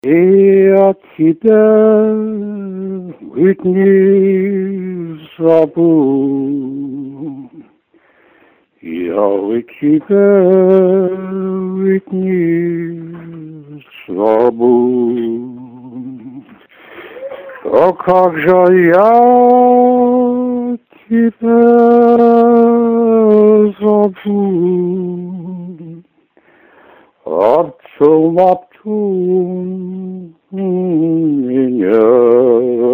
Я тебя ведь не забыл. Я ведь тебя ведь не забыл. А как же я тебя забыл? Отцом меня